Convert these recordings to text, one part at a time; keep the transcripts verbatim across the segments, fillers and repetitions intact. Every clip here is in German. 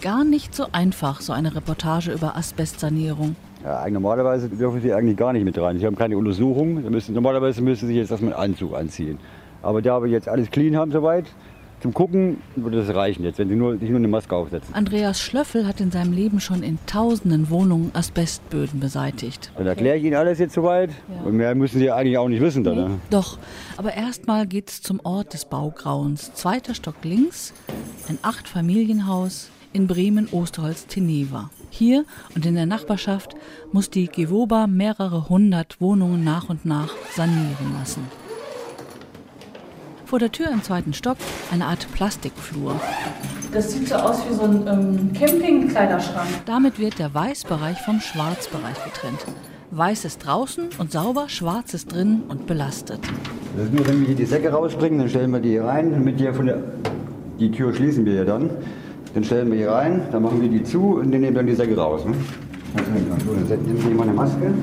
Gar nicht so einfach, so eine Reportage über Asbestsanierung. Ja, normalerweise dürfen Sie eigentlich gar nicht mit rein. Sie haben keine Untersuchung. Müssen, normalerweise müssen Sie jetzt erstmal einen Anzug anziehen. Aber da wir jetzt alles clean haben soweit, zum Gucken würde das reichen jetzt, wenn Sie nur, sich nur eine Maske aufsetzen. Andreas Schlöffel hat in seinem Leben schon in tausenden Wohnungen Asbestböden beseitigt. Dann erkläre ich Ihnen alles jetzt soweit. Ja. Und mehr müssen Sie eigentlich auch nicht wissen. Dann, ne? Doch, aber erstmal geht es zum Ort des Baugrauens. Zweiter Stock links, ein Acht-Familienhaus in Bremen-Osterholz-Teneva. Hier und in der Nachbarschaft muss die Gewoba mehrere hundert Wohnungen nach und nach sanieren lassen. Vor der Tür im zweiten Stock eine Art Plastikflur. Das sieht so aus wie so ein ähm, Campingkleiderschrank. Damit wird der Weißbereich vom Schwarzbereich getrennt. Weiß ist draußen und sauber, schwarz ist drin und belastet. Das ist nur, wenn wir hier die Säcke rausbringen, dann stellen wir die hier rein. Mit der von der, die Tür schließen wir ja dann. Dann stellen wir hier rein, dann machen wir die zu und dann nehmen wir dann die Säcke raus. Ne? So, dann nehmen wir mal eine Maske.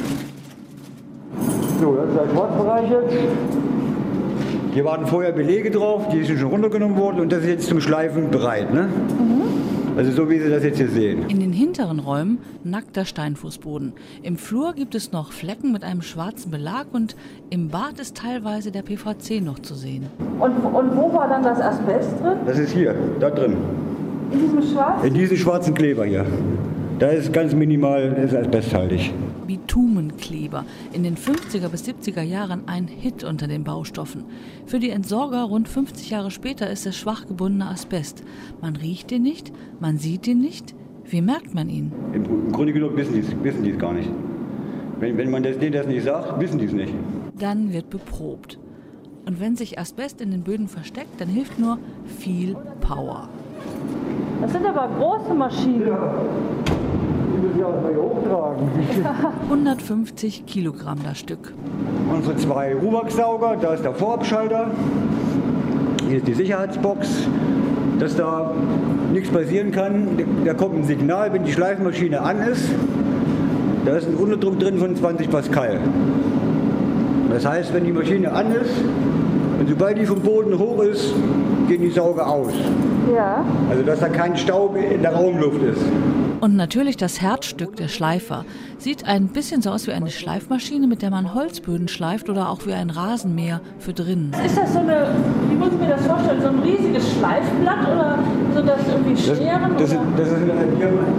So, das ist der Schwarzbereich jetzt. Hier waren vorher Belege drauf, die sind schon runtergenommen worden und das ist jetzt zum Schleifen bereit. Ne? Mhm. Also so wie Sie das jetzt hier sehen. In den hinteren Räumen nackter Steinfußboden. Im Flur gibt es noch Flecken mit einem schwarzen Belag und im Bad ist teilweise der P V C noch zu sehen. Und, und wo war dann das Asbest drin? Das ist hier, da drin. In diesem schwarzen? In diesem schwarzen Kleber hier. Da ist ganz minimal ist asbesthaltig. Bitumenkleber. In den fünfziger bis siebziger Jahren ein Hit unter den Baustoffen. Für die Entsorger rund fünfzig Jahre später ist es schwach gebundener Asbest. Man riecht ihn nicht, man sieht ihn nicht. Wie merkt man ihn? Im, im Grunde genommen wissen die es wissen die's gar nicht. Wenn, wenn man das, denen das nicht sagt, wissen die es nicht. Dann wird beprobt. Und wenn sich Asbest in den Böden versteckt, dann hilft nur viel Power. Das sind aber große Maschinen. Ja. Die müssen ja auch mal hier hochtragen. hundertfünfzig Kilogramm das Stück. Unsere zwei Ruwachsauger, da ist der Vorabschalter. Hier ist die Sicherheitsbox, dass da nichts passieren kann. Da kommt ein Signal, wenn die Schleifmaschine an ist. Da ist ein Unterdruck drin von zwanzig Pascal. Das heißt, wenn die Maschine an ist und sobald die vom Boden hoch ist, gehen die Sauger aus. Ja. Also dass da kein Staub in der Raumluft ist. Und natürlich das Herzstück, der Schleifer. Sieht ein bisschen so aus wie eine Schleifmaschine, mit der man Holzböden schleift oder auch wie ein Rasenmäher für drinnen. Ist das so eine, wie muss ich mir das vorstellen, so ein riesiges Schleifblatt oder so das irgendwie Scheren? Das, das, ist, das, ist eine Diamant.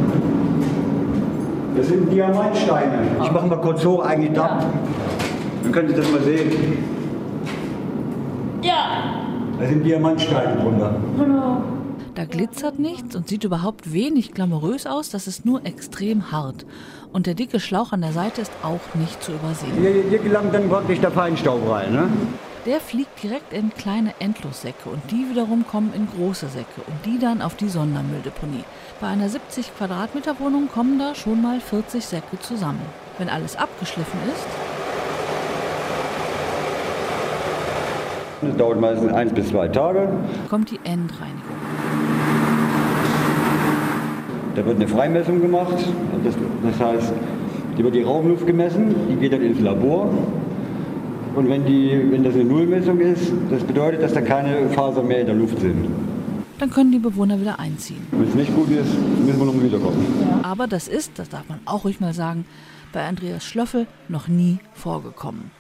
Das sind Diamantsteine. Ich mache mal kurz hoch, eigentlich da. Ja. Dann können Sie das mal sehen. Ja. Da sind Diamantsteine drunter. Genau. Da glitzert nichts und sieht überhaupt wenig glamourös aus, das ist nur extrem hart. Und der dicke Schlauch an der Seite ist auch nicht zu übersehen. Hier, hier gelangt dann praktisch der Feinstaub rein, ne? Der fliegt direkt in kleine Endlossäcke und die wiederum kommen in große Säcke und die dann auf die Sondermülldeponie. Bei einer siebzig Quadratmeter Wohnung kommen da schon mal vierzig Säcke zusammen. Wenn alles abgeschliffen ist, das dauert meistens eins bis zwei Tage. Kommt die Endreinigung. Da wird eine Freimessung gemacht. Das, das heißt, die wird die Raumluft gemessen, die geht dann ins Labor. Und wenn, die, wenn das eine Nullmessung ist, das bedeutet, dass da keine Fasern mehr in der Luft sind. Dann können die Bewohner wieder einziehen. Wenn es nicht gut ist, müssen wir nochmal wiederkommen. Ja. Aber das ist, das darf man auch ruhig mal sagen, bei Andreas Schlöffel noch nie vorgekommen.